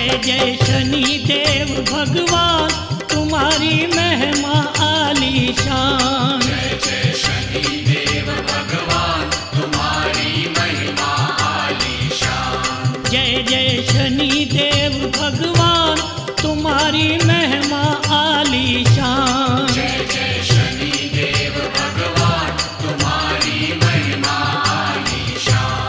जय जय शनि देव भगवान तुम्हारी महिमा आलीशान। जय जय शनि देव भगवान तुम्हारी महिमा आलीशान। जय जय शनि देव भगवान तुम्हारी महिमा आलीशान। जय जय शनि देव भगवान तुम्हारी महिमा आलीशान।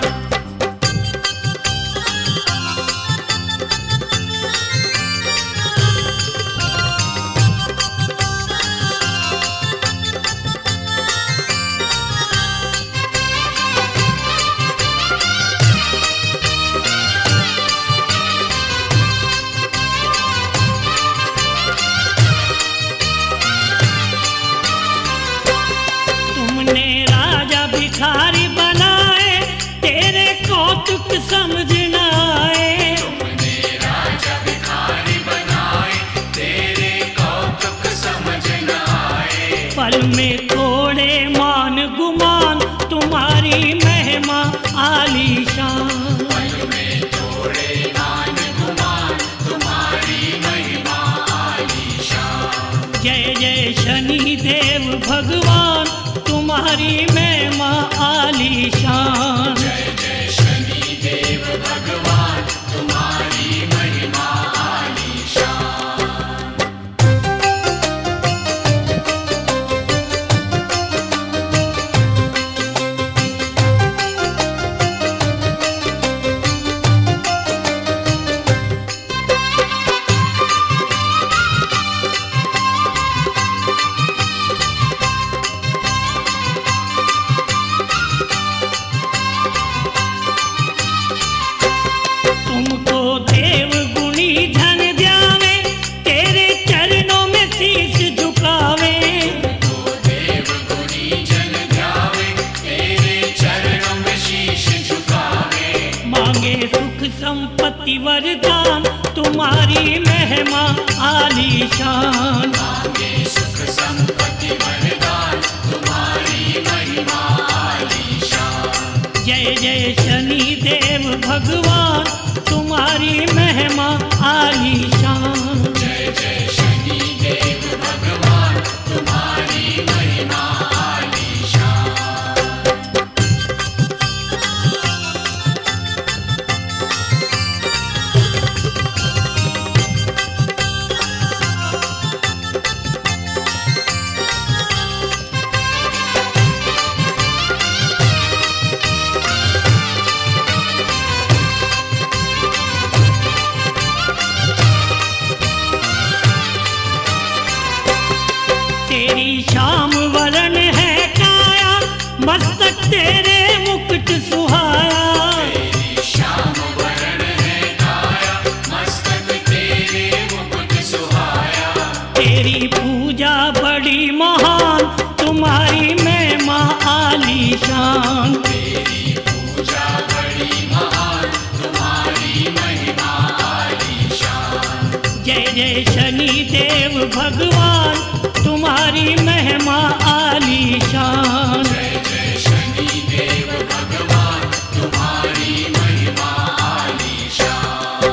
तुमने राजा भिखारी बनाए तेरे कौतुक समझ न आए। तुमने राजा भिखारी बनाए तेरे कौतुक समझ न आए। पल में थोड़े मान गुमान तुम्हारी महिमा आलीशान। पल में थोड़े मान गुमान तुम्हारी महिमा आलीशान। जय जय शनि देव भगवान तुम्हारी महिमा आलीशान। जय जय शनि देव भगवान तुम्हारी महिमा आलीशान। तुमको देव गुणी धन द्यावे तेरे चरणों में शीश झुकावे। तो देव गुणी जन ध्यावे तेरे चरणों में शीश झुकावे। मांगे सुख संपत्ति वरदान तुम्हारी महिमा आलीशान। मांगे सुख संपत्ति वरदान तुम्हारी महिमा आलीशान। जय जय शनि देव भगवान तुम्हारी महिमा आलीशान। जय जय शनि देव भगवान तुम्हारी महिमा आलीशान। तेरी श्याम वरण है काया मस्तक तेरे मुकुट सुहाया। तेरी श्याम वरण है काया मस्तक तेरे मुकुट सुहाया। तेरी पूजा बड़ी महान तुम्हारी महिमा आलीशान। तेरी पूजा बड़ी महान तुम्हारी महिमा आलीशान। जय जय शनि देव भगवान तुम्हारी महिमा आलीशान। जय जय शनि देव भगवान तुम्हारी महिमा आलीशान।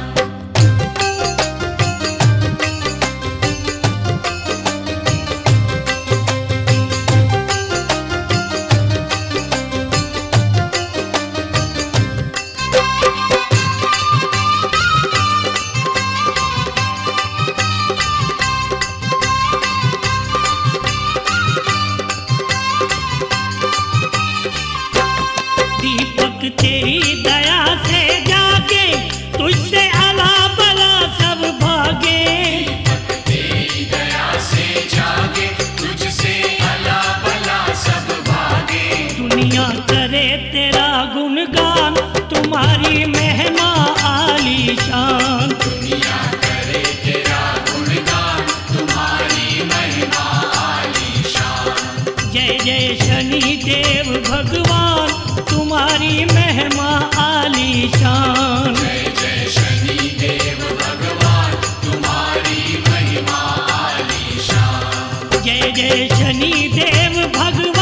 दीपक तेरी दया से जागे तुझसे अला बला सब भागे। दीपक तेरी दया से जागे तुझसे अला बला सब भागे। दुनिया करे तेरा गुणगान तुम्हारी महिमा आलीशान। दुनिया करे तेरा गुणगान तुम्हारी महिमा आलीशान। जय जय शनि देव भगवान तुम्हारी महिमा आलीशान। जय जय शनि देव भगवान तुम्हारी महिमा आलीशान। जय जय शनि देव भगवान